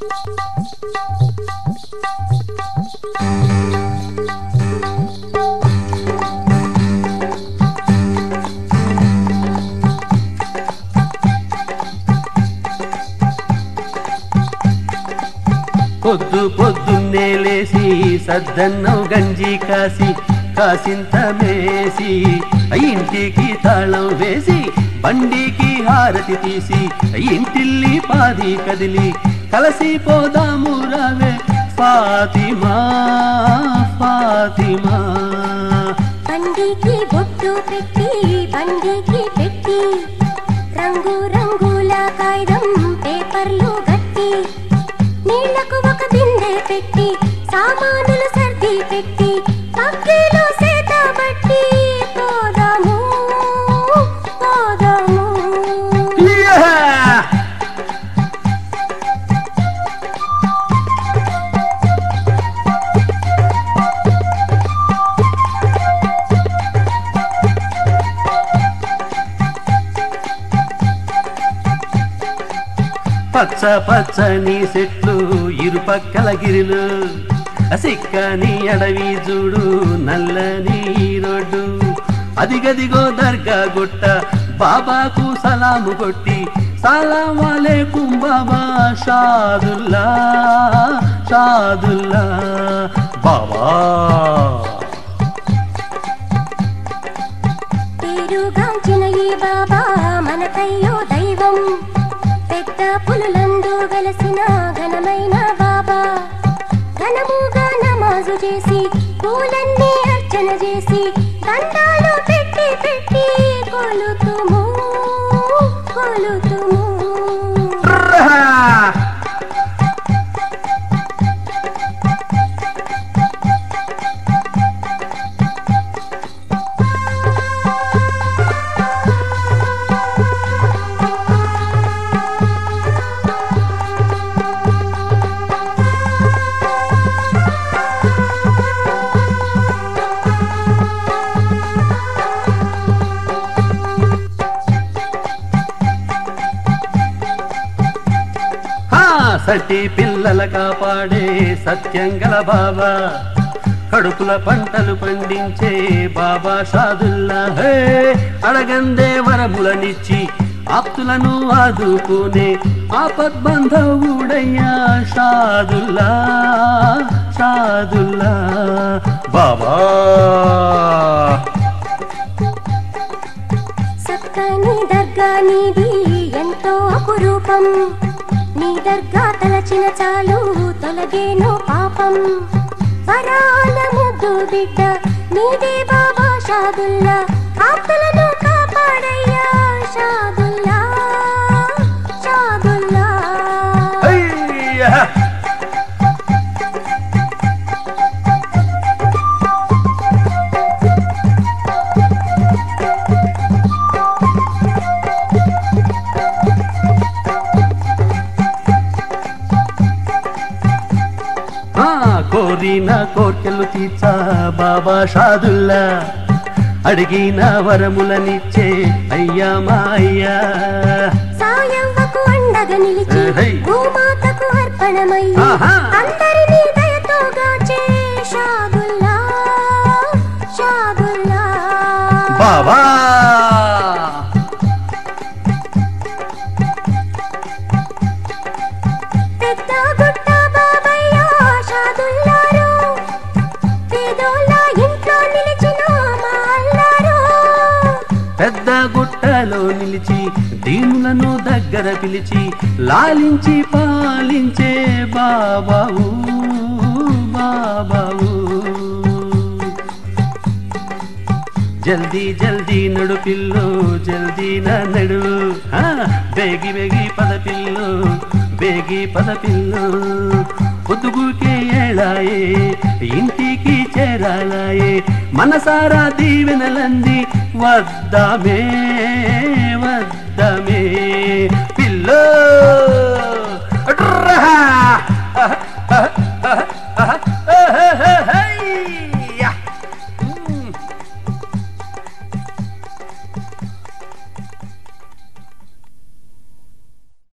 పొద్దు పొద్దున్నే లేసి సద్దన్నం గంజి కాసి కాసింత మేసి ఇంటికి తాళం వేసి బండికి హారతి తీసి ఇంటిల్లి పాది కదిలి కలసి పోదాము రావే ఫాతిమా ఫాతిమా. బండికి బొట్టు పెట్టి బండికి పెట్టి రంగు రంగుల కాగితం పేపర్లు గట్టి నీళ్లకు ఒక బిందె పెట్టి సామానులు సర్ది పెట్టి పక్కిలో సేత బట్టి పోదాము పోదాము. పచ్చ పచ్చని చెట్లు ఇరుపక్కల గిరిలు సిక్కని అడవి చూడు నల్లని రోడ్డు అదిగదిగో దర్గా గుట్ట బాబాకు సలాము కొట్టి సలాం వాలేకుం బాబా షాదుల్లా షాదుల్లా బాబా. పేరుగాంచిన ఈ బాబా మనకయ్యో దైవం పెద్ద పులులందు వెలసిన ఘనమైన బాబా ఘనముగా నమాజు చేసి పూలన్నీ అర్చన చేసి దండాలు పెట్టి పెట్టి కొలుతుము కొలుతుము. సటి పిల్లల కాపాడే సత్యంగల బాబా కడుపుల పంటలు పండించే బాబా షాదుల్లా. అడగందే వరములనిచ్చి ఆప్తులను ఆదుకునే ఆపద్బంధవుడయ్యా షాదుల్లా షాదుల్లా బాబా. సక్కని దర్గా నీది ఎంతో అపురూపం నీ దర్గా తలచిన చాలు తొలగేను పాపం వరాల ముద్దు బిడ్డ నీదే బాబా షాదుల్లా ఆప్తులను కాపాడయ్యా షాదుల్లా షాదుల్లా. కోరిన కోర్కెలు తీర్చా బాబా షాదుల్లా అడిగిన వరములనిచ్చే అయ్యా మా అయ్యా. సాయవ్వకు అండగా నిలిచి భూమాతకు అర్పణమయ్యి అందరినీ దయతో గాచే షాదుల్లా షాదుల్లా బాబా. పెద్ద గుట్ట బాబయ్య షాదుల్లారు పేదోళ్ళ ఇంట్లో నిలిచిన మా అల్లారు. పెద్ద గుట్టలో నిలిచి దీనులను దగ్గర పిలిచి లాలించి పాలించే బాబావు బాబావు. జల్దీ జల్దీ నడు పిల్లు జల్దీ నడు బేగి బేగి పద పిల్లు బేగి పద పిల్లు పొద్దుగుకే ఏళాయే ఇంటికి చేరాలాయే మనసారా దీవెనలంది వద్దామే వద్దామే పిల్లో.